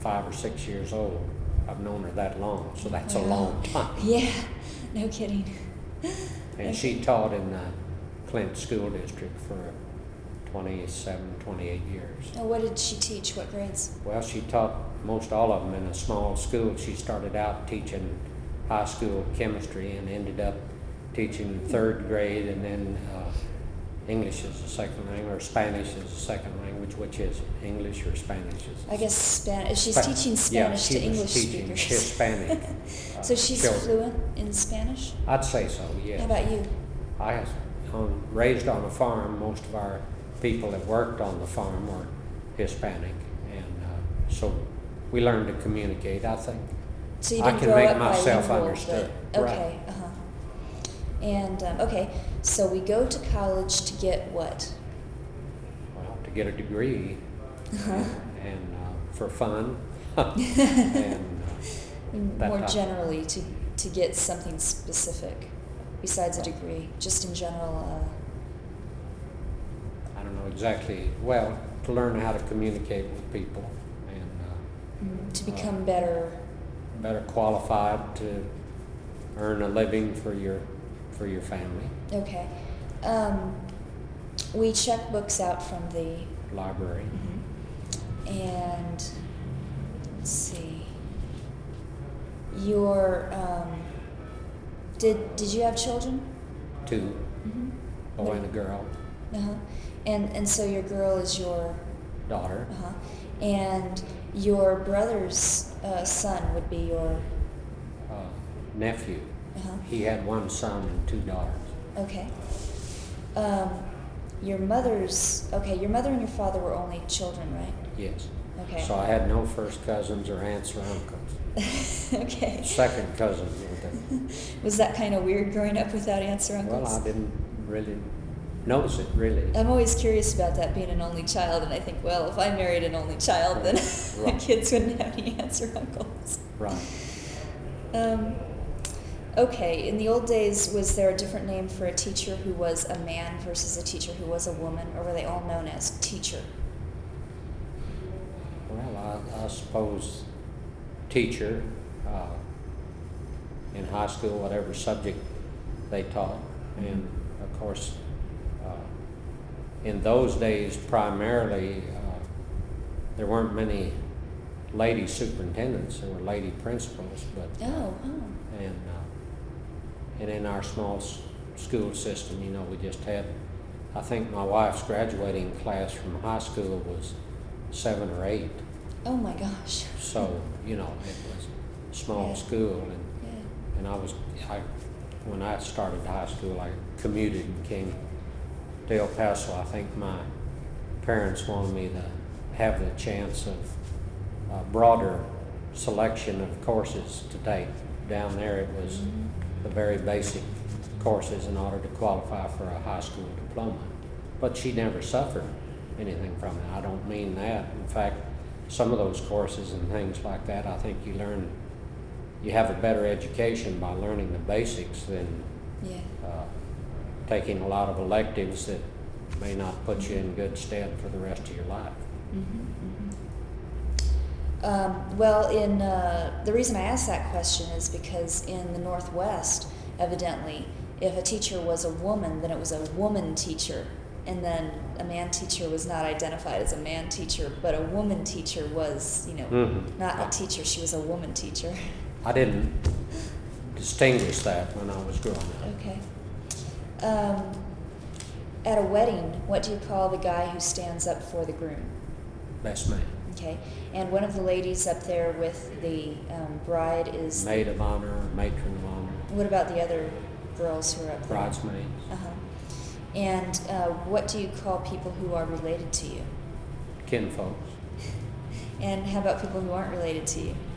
5 or 6 years old. I've known her that long, so that's a long time. Yeah, no kidding. And she taught in the Clint School District for 27, 28 years. Oh, what did she teach? What grades? Well, she taught most all of them in a small school. She started out teaching high school chemistry and ended up teaching 3rd grade, and then English is a second language, or Spanish is a second language. Which is English or Spanish? I guess Spanish. She's teaching Spanish to English speakers. Hispanic. So she's children. fluent in Spanish? I'd say so, yes. How about you? I was raised on a farm. Most of our people that worked on the farm were Hispanic, and so we learned to communicate, I think. So you I didn't can grow make up myself bilingual, understood. but, Right. okay, And, okay, so we go to college to get what? Well, to get a degree and for fun. and More generally, to get something specific besides a degree, just in general. I don't know exactly. Well, to learn how to communicate with people and to become better qualified to earn a living for your family. Okay. We check books out from the Library. And let's see. Your did you have children? 2, boy and a girl. And so your girl is your Daughter. And your brother's son would be your Nephew. He had 1 son and 2 daughters. Okay. Your mother and your father were only children, right? Yes. Okay. So I had no first cousins or aunts or uncles. Okay. Second cousins were there. Was that kind of weird growing up without aunts or uncles? Well, I didn't really notice it, really. I'm always curious about that, being an only child, and I think, well, if I married an only child, then my kids wouldn't have any aunts or uncles. Right. Okay, in the old days, was there a different name for a teacher who was a man versus a teacher who was a woman, or were they all known as teacher? Well, I suppose teacher in high school, whatever subject they taught. And of course, in those days, primarily, there weren't many lady superintendents. There were lady principals, but and in our small school system, we just had, I think my wife's graduating class from high school was 7 or 8. Oh my gosh. So, it was a small school, and when I started high school, I commuted and came to El Paso. I think my parents wanted me to have the chance of a broader selection of courses to take. Down there it was the very basic courses in order to qualify for a high school diploma. But she never suffered anything from it. I don't mean that. In fact, some of those courses and things like that, I think you have a better education by learning the basics than taking a lot of electives that may not put you in good stead for the rest of your life. The reason I asked that question is because in the Northwest, evidently, if a teacher was a woman, then it was a woman teacher, and then a man teacher was not identified as a man teacher, but a woman teacher was, not a teacher, she was a woman teacher. I didn't distinguish that when I was growing up. Okay. At a wedding, what do you call the guy who stands up for the groom? Best man. Okay. And one of the ladies up there with the bride is... Maid of honor, matron of honor. What about the other girls who are up there? Bridesmaids. And what do you call people who are related to you? Kinfolks. And how about people who aren't related to you?